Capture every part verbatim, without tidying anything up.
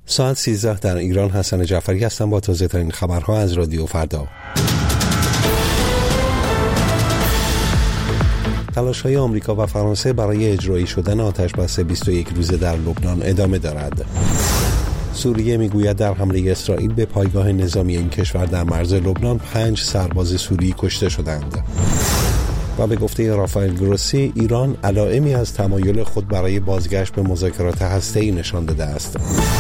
ساعت سیزده در ایران. حسن جعفری هستم با تازه ترین خبرها از رادیو فردا. تلاش‌های آمریکا و فرانسه برای اجرایی شدن آتش‌بس بیست و یک روزه در لبنان ادامه دارد. سوریه میگوید در حمله اسرائیل به پایگاه نظامی این کشور در مرز لبنان پنج سرباز سوری کشته شدند. و به گفته رافائل گروسی، ایران علائمی از تمایل خود برای بازگشت به مذاکرات هسته‌ای نشان داده است.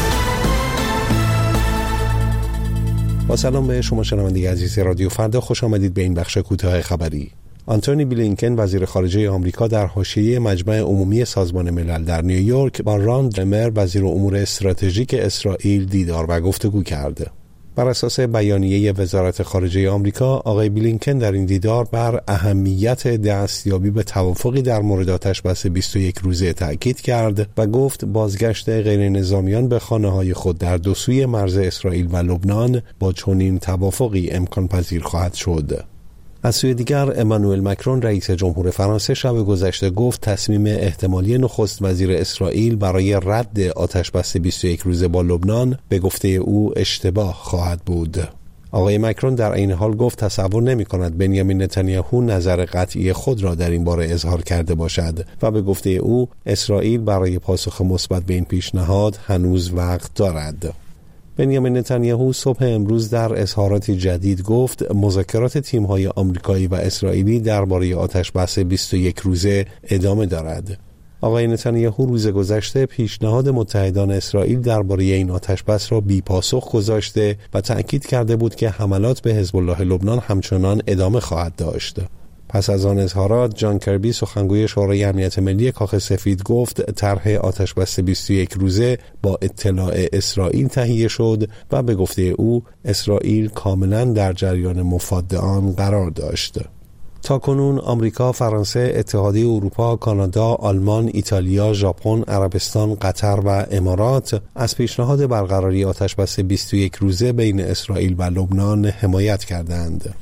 با سلام به شما شنوندگان عزیز رادیو فردا، خوش آمدید به این بخش کوتاه خبری. آنتونی بلینکن وزیر خارجه آمریکا در حاشیه مجمع عمومی سازمان ملل در نیویورک با راند لمر وزیر امور استراتژیک اسرائیل دیدار و گفتگو کرد. بر اساس بیانیه وزارت خارجه آمریکا، آقای بلینکن در این دیدار بر اهمیت دستیابی به توافقی در مورد آتش‌بس بیست و یک روزه تأکید کرد و گفت بازگشت غیر نظامیان به خانه‌های خود در دو سوی مرز اسرائیل و لبنان با چنین توافقی امکان پذیر خواهد شد. از سوی دیگر، امانوئل مکرون رئیس جمهور فرانسه شب گذشته گفت تصمیم احتمالی نخست وزیر اسرائیل برای رد آتش‌بس بیست و یک روزه با لبنان به گفته او اشتباه خواهد بود. آقای مکرون در این حال گفت تصور نمی کند بنیامین نتانیاهو نظر قطعی خود را در این باره اظهار کرده باشد و به گفته او اسرائیل برای پاسخ مثبت به این پیشنهاد هنوز وقت دارد. بنیامین نتانیاهو صبح امروز در اظهاراتی جدید گفت مذاکرات تیم‌های آمریکایی و اسرائیلی درباره آتش‌بس بیست و یک روزه ادامه دارد. آقای نتانیاهو روز گذشته پیشنهاد متحدان اسرائیل درباره این آتش‌بس را بی‌پاسخ گذاشته و تأکید کرده بود که حملات به حزب الله لبنان همچنان ادامه خواهد داشت. پس از آن اظهارات، جان کربی سخنگوی شورای امنیت ملی کاخ سفید گفت طرح آتش‌بس بیست و یک روزه با اطلاع اسرائیل تهیه شد و به گفته او اسرائیل کاملا در جریان مفاد آن قرار داشت. تاکنون آمریکا، فرانسه، اتحادیه اروپا، کانادا، آلمان، ایتالیا، ژاپن، عربستان، قطر و امارات از پیشنهاد برقراری آتش‌بس بیست و یک روزه بین اسرائیل و لبنان حمایت کردند.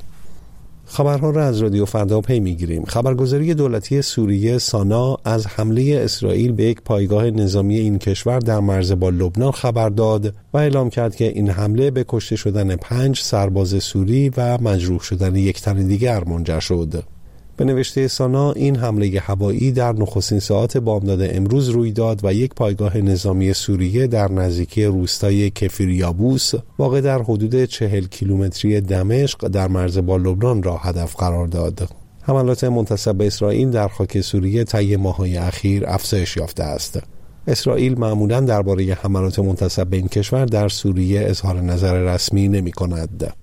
خبرها را از رادیو فردا پی میگیریم. خبرگزاری دولتی سوریه سانا از حمله اسرائیل به یک پایگاه نظامی این کشور در مرز با لبنان خبر داد و اعلام کرد که این حمله به کشته شدن پنج سرباز سوری و مجروح شدن یک تن دیگر منجر شد. به نوشته سانا، این حمله هوایی در نخستین ساعات بامداد امروز روی داد و یک پایگاه نظامی سوریه در نزدیکی روستای کفریابوس واقع در حدود چهل کیلومتری دمشق در مرز با لبنان را هدف قرار داد. حملات منتسب به اسرائیل در خاک سوریه طی ماه‌های اخیر افزایش یافته است. اسرائیل معمولاً درباره حملات منتسب به این کشور در سوریه اظهار نظر رسمی نمی‌کند.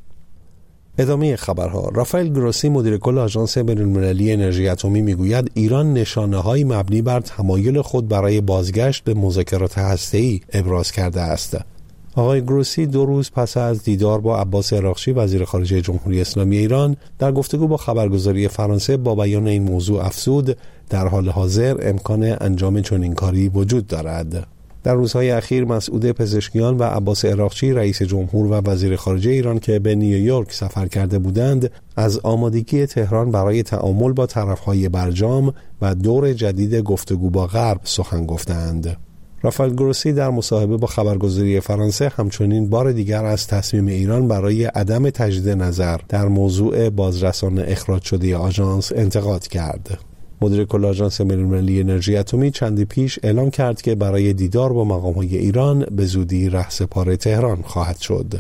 ادامه خبرها. رافائل گروسی مدیر کل آژانس بین‌المللی انرژی اتمی میگوید ایران نشانه‌های مبنی بر تمایل خود برای بازگشت به مذاکرات هسته‌ای ابراز کرده است. آقای گروسی دو روز پس از دیدار با عباس عراقچی وزیر خارجه جمهوری اسلامی ایران در گفتگو با خبرگزاری فرانسه با بیان این موضوع افزود در حال حاضر امکان انجام چنین کاری وجود دارد. در روزهای اخیر مسعود پزشکیان و عباس عراقچی رئیس جمهور و وزیر خارجه ایران که به نیویورک سفر کرده بودند از آمادگی تهران برای تعامل با طرفهای برجام و دور جدید گفتگو با غرب سخن گفتند. رافائل گروسی در مصاحبه با خبرگزاری فرانسه همچنین بار دیگر از تصمیم ایران برای عدم تجدید نظر در موضوع بازرسان اخراج شده آژانس انتقاد کرد. مدیر کل آژانس بین‌المللی انرژی اتمی چندی پیش اعلام کرد که برای دیدار با مقام‌های ایران به زودی رهسپار تهران خواهد شد.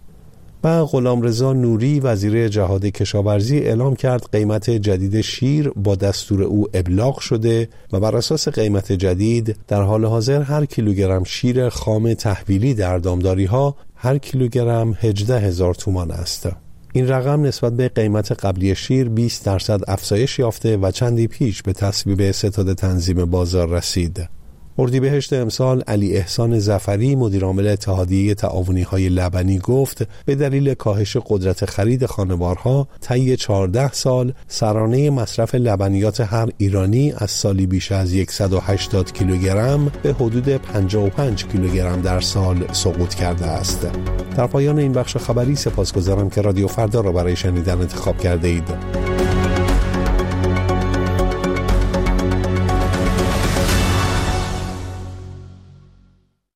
و غلامرضا نوری وزیر جهاد کشاورزی اعلام کرد قیمت جدید شیر با دستور او ابلاغ شده و بر اساس قیمت جدید در حال حاضر هر کیلوگرم شیر خام تحویلی در دامداری‌ها هر کیلوگرم هجده هزار تومان است. این رقم نسبت به قیمت قبلی شیر بیست درصد افزایش یافته و چندی پیش به تصویب ستاد تنظیم بازار رسید. اردیبهشت امسال علی احسان ظفری مدیر عامل اتحادیه تعاونی‌های لبنی گفت به دلیل کاهش قدرت خرید خانوارها طی چهارده سال سرانه مصرف لبنیات هر ایرانی از سالی بیش از صد و هشتاد کیلوگرم به حدود پنجاه و پنج کیلوگرم در سال سقوط کرده است. در پایان این بخش خبری سپاسگزارم که رادیو فردا را برای شنیدن انتخاب کرده اید.